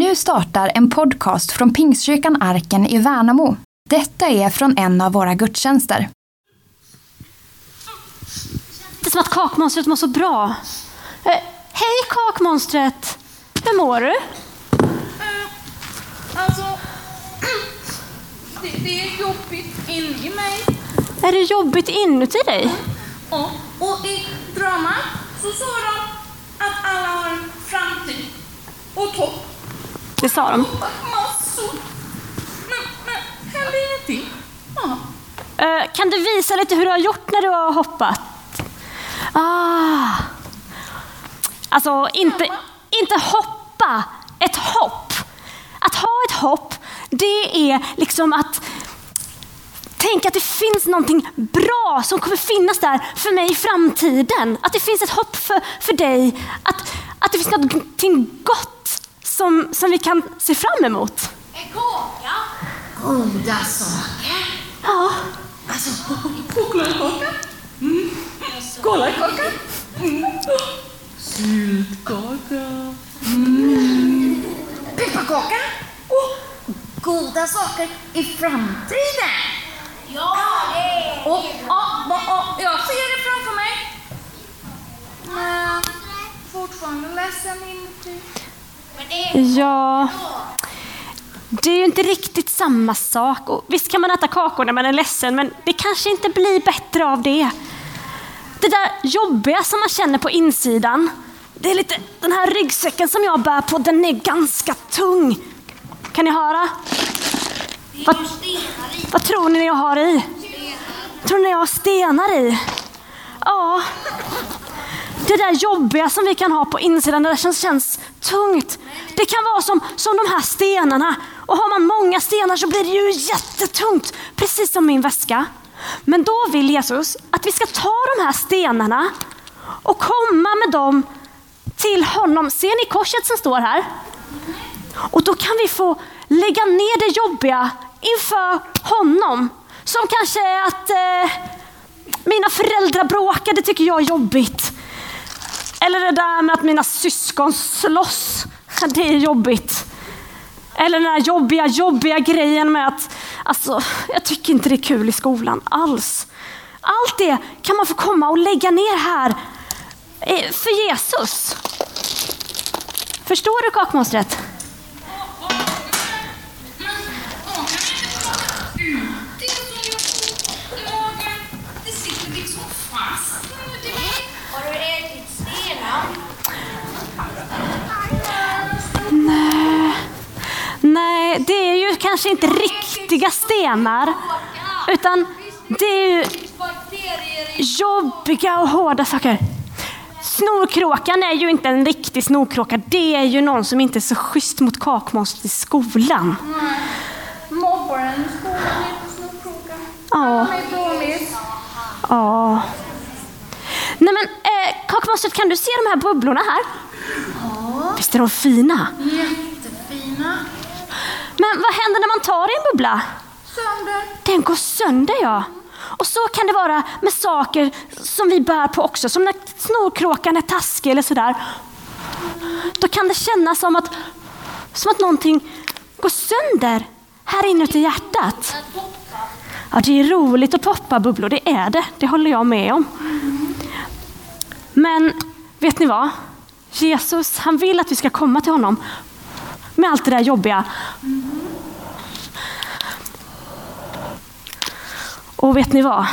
Nu startar en podcast från Pingstkyrkan Arken i Värnamo. Detta är från en av våra gudstjänster. Det är som att kakmonstret mår så bra. Hej kakmonstret! Hur mår du? Det är jobbigt in i mig. Är det jobbigt inuti dig? Ja, och i dramat så sa de att alla har en framtid och topp. Det sa de. Massor. Men händer ingenting. Ja. Kan du visa lite hur du har gjort när du har hoppat? Alltså inte hoppa, ett hopp. Att ha ett hopp, det är liksom att tänka att det finns någonting bra som kommer finnas där för mig i framtiden. Att det finns ett hopp för dig. Att det finns någonting gott som vi kan se fram emot. En kaka. Goda saker. Ja. Alltså, chokladkaka. Kolakaka. Syltkaka. Pepparkaka. Goda saker i framtiden. Ja, och jag ser det framför mig. Men fortfarande ledsen inuti. Ja, det är ju inte riktigt samma sak. Och visst kan man äta kakor när man är ledsen, men det kanske inte blir bättre av det. Det där jobbiga som man känner på insidan, det är lite den här ryggsäcken som jag bär på, den är ganska tung. Kan ni höra? Vad tror ni jag har i? Tror ni jag har stenar i? Ja. Det där jobbiga som vi kan ha på insidan, det där som känns tungt. Det kan vara som de här stenarna. Och har man många stenar så blir det ju jättetungt. Precis som min väska. Men då vill Jesus att vi ska ta de här stenarna och komma med dem till honom. Ser ni korset som står här? Och då kan vi få lägga ner det jobbiga inför honom. Som kanske är att mina föräldrar bråkade, tycker jag är jobbigt. Eller det där med att mina syskon slåss, det är jobbigt. Eller den här jobbiga grejen med att jag tycker inte det är kul i skolan alls. Allt det kan man få komma och lägga ner här för Jesus. Förstår du kakmonstret? Det sitter liksom fast. Har du ätit stenar? Nej, det är ju kanske inte riktiga stenar. Utan det är ju jobbiga och hårda saker. Snorkråkan är ju inte en riktig snorkråka. Det är ju någon som inte är så schysst mot kakmonstret i skolan. Mobbaren i skolan heter snorkråka. Ja. Ja. Nej men, kakmonstret, kan du se de här bubblorna här? Ja. Visst är de fina? Jättefina. Men vad händer när man tar i en bubbla? Sönder. Den går sönder, ja. Och så kan det vara med saker som vi bär på också. Som när snorkråkan är taskig eller sådär. Då kan det kännas som att någonting går sönder här inuti hjärtat. Ja, det är roligt att poppa bubblor, det är det. Det håller jag med om. Men vet ni vad? Jesus, han vill att vi ska komma till honom med allt det där jobbiga. Och vet ni vad?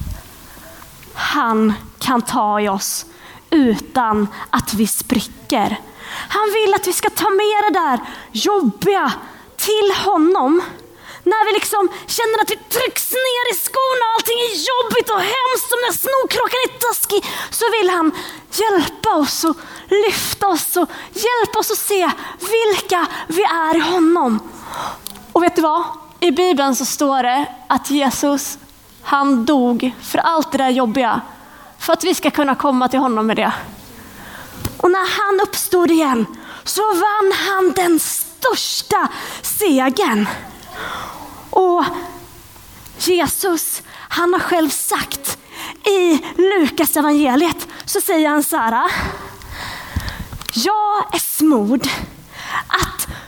Han kan ta i oss utan att vi spricker. Han vill att vi ska ta med det där jobbiga till honom. När vi liksom känner att vi trycks ner i skorna och allting är jobbigt och hemskt, som när snorkråkan är taskig, så vill han hjälpa oss och lyfta oss och hjälpa oss att se vilka vi är i honom. Och vet du vad? I Bibeln så står det att Jesus, han dog för allt det där jobbiga, för att vi ska kunna komma till honom med det. Och när han uppstod igen så vann han den största segern. Och Jesus, han har själv sagt i Lukas evangeliet, så säger han så här: jag är smord att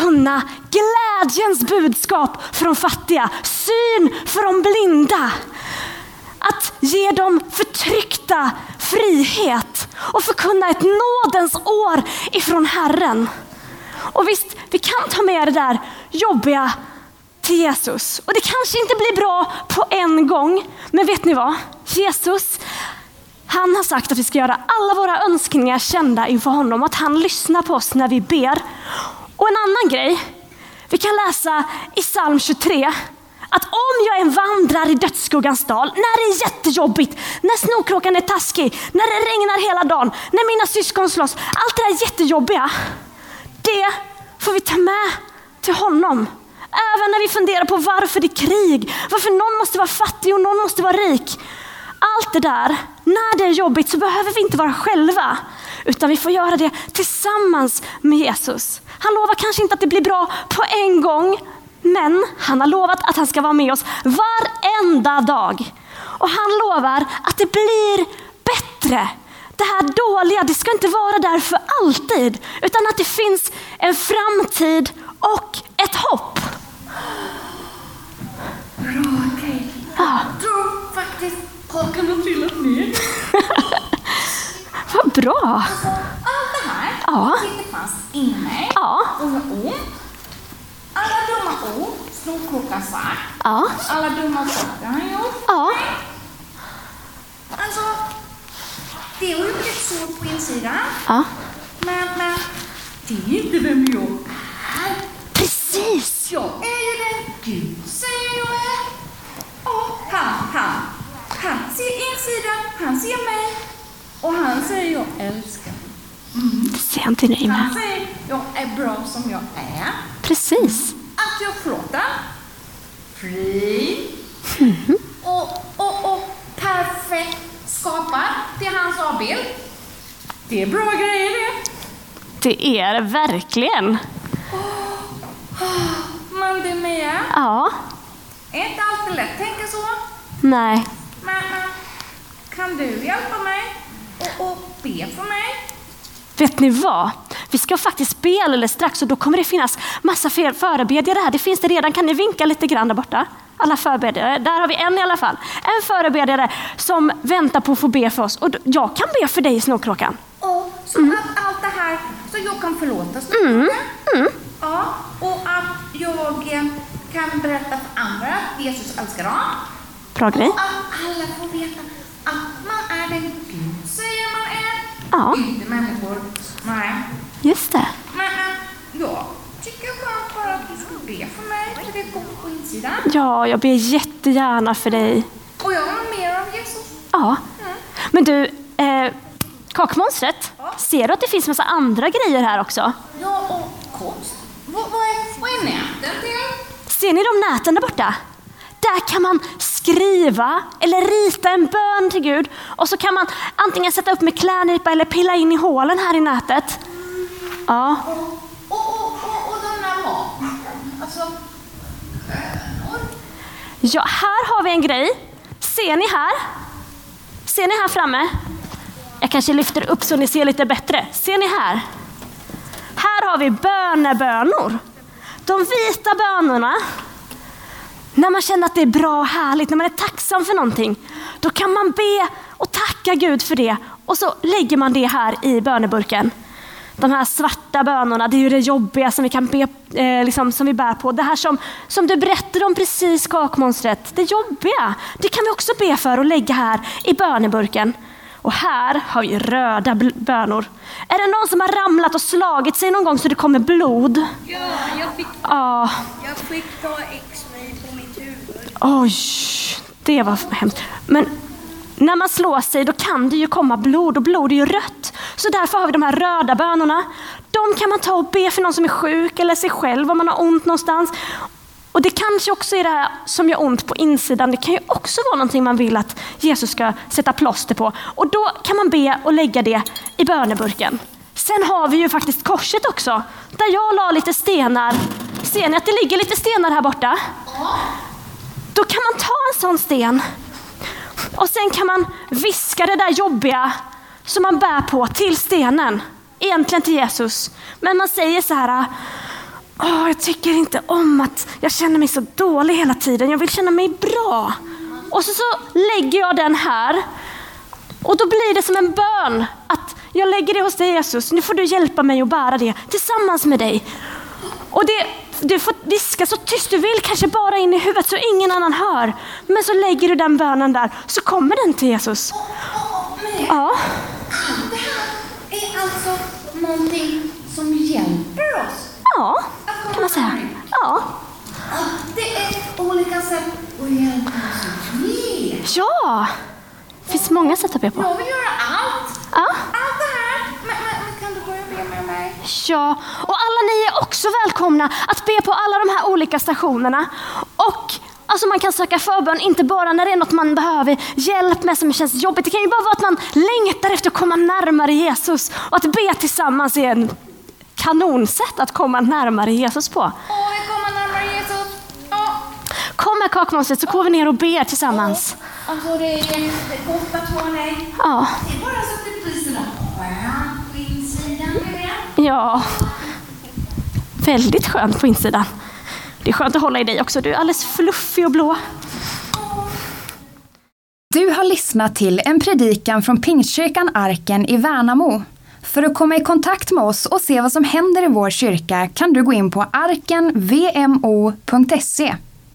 förkunna glädjens budskap för de fattiga, syn för de blinda. Att ge dem förtryckta frihet och förkunna ett nådens år ifrån Herren. Och visst, vi kan ta med det där jobbiga till Jesus. Och det kanske inte blir bra på en gång. Men vet ni vad? Jesus, han har sagt att vi ska göra alla våra önskningar kända inför honom. Att han lyssnar på oss när vi ber. Och en annan grej. Vi kan läsa i psalm 23. Att om jag vandrar i dödsskuggans dal, när det är jättejobbigt, när snorkråkan är taskig, när det regnar hela dagen, när mina syskon slåss, allt det där jättejobbiga, det får vi ta med till honom. Även när vi funderar på varför det är krig, varför någon måste vara fattig och någon måste vara rik. Allt det där, när det är jobbigt så behöver vi inte vara själva, utan vi får göra det tillsammans med Jesus. Han lovar kanske inte att det blir bra på en gång, men han har lovat att han ska vara med oss varenda dag. Och han lovar att det blir bättre. Det här dåliga, det ska inte vara där för alltid. Utan att det finns en framtid och ett hopp. Bra, okej. Ja. Jag tror faktiskt hakan har trillat ner. Vad bra. Alltså, allt det här Ja. sitter fast i mig. Ja. Och jag ont. Alla dumma ord snorkråkan sagt. Ja. Alla dumma saker han gjort. Ja. Alltså, det har ju blivit så på insidan. Ja. Men det är inte vem jag är. Precis. Jag är ju den Gud säger jag är. Och han ser insidan, han ser mig. Och han säger jag älskar. Det ser inte ni med. Han säger jag är bra som jag är. Precis. Att jag förlåter. Fri. Och perfekt skapad till hans avbild. Det är bra grejer det. Det är det verkligen. Men det med. Ja. Är inte alltid lätt tänka så. Nej. Men kan du hjälpa mig och be för mig? Vet ni vad? Vi ska faktiskt be alldeles strax och då kommer det finnas massa förebedjare här. Det finns det redan. Kan ni vinka lite grann där borta? Alla förebedjare. Där har vi en i alla fall. En förebedjare som väntar på att få be för oss. Och jag kan be för dig, snorkråkan. Och så att allt det här så jag kan förlåta snorkråkan. Ja, och att jag kan berätta för andra att Jesus älskar dem. Bra grej. Och att alla får veta att man är den Gud säger man är. Ja. Inte människor. Nej. Just det. Men jag tycker skönt bara att du ska be för mig. För det är gott på insidan. Ja, jag ber jättegärna för dig. Och jag har mer av Jesus. Ja. Men du, kakmonstret, ser du att det finns massa andra grejer här också? Ja, och konst. Vad är näten till? Ser ni de näten där borta? Där kan man skriva eller rita en bön till Gud. Och så kan man antingen sätta upp med klädnypa eller pilla in i hålen här i nätet. Ja. Och de där vapen. Alltså... Ja, här har vi en grej. Ser ni här? Ser ni här framme? Jag kanske lyfter upp så ni ser lite bättre. Ser ni här? Här har vi bönebönor. De vita bönorna. När man känner att det är bra och härligt, när man är tacksam för någonting, då kan man be och tacka Gud för det. Och så lägger man det här i böneburken. De här svarta bönorna, det är ju det jobbiga som vi kan be, som vi bär på. Det här som du berättade om precis, kakmonstret. Det jobbiga, det kan vi också be för och lägga här i böneburken. Och här har vi röda bönor. Är det någon som har ramlat och slagit sig någon gång så det kommer blod? Ja, jag fick ta X-ray på mitt huvud. Oj, det var hemskt. Men när man slår sig då kan det ju komma blod och blod är ju rött. Så därför har vi de här röda bönorna. De kan man ta och be för någon som är sjuk eller sig själv om man har ont någonstans. Och det kanske också är det här som gör ont på insidan. Det kan ju också vara någonting man vill att Jesus ska sätta plåster på. Och då kan man be och lägga det i böneburken. Sen har vi ju faktiskt korset också. Där jag la lite stenar. Ser ni att det ligger lite stenar här borta? Då kan man ta en sån sten. Och sen kan man viska det där jobbiga som man bär på till stenen. Egentligen till Jesus. Men man säger så här: Jag tycker inte om att jag känner mig så dålig hela tiden. Jag vill känna mig bra. Och så lägger jag den här. Och då blir det som en bön. Att jag lägger det hos dig, Jesus. Nu får du hjälpa mig att bära det tillsammans med dig. Och du får viska så tyst du vill. Kanske bara in i huvudet så ingen annan hör. Men så lägger du den bönen där. Så kommer den till Jesus. Ja. Det här är alltså någonting som hjälper oss. Ja, kan man säga. Ja. Det är olika sätt att hjälpa oss att be. Ja, det finns många sätt att be på. Jag vill göra allt. Ja. Allt det här. Men kan du börja be med mig? Ja, och alla ni är också välkomna att be på alla de här olika stationerna. Och alltså man kan söka förbön inte bara när det är något man behöver hjälp med som känns jobbigt. Det kan ju bara vara att man längtar efter att komma närmare Jesus. Och att be tillsammans är en kanonsätt att komma närmare Jesus på. Vi kommer närmare Jesus. Kom med kakmonstret så går vi ner och ber tillsammans. Alltså det är jättegott att ha dig. Ja. Det är bara så att det blir sådär skönt på insidan med det. Ja. Väldigt skönt på insidan. Det är skönt att hålla i dig också. Du är alldeles fluffig och blå. Du har lyssnat till en predikan från Pingstkyrkan Arken i Värnamo. För att komma i kontakt med oss och se vad som händer i vår kyrka kan du gå in på arkenvmo.se.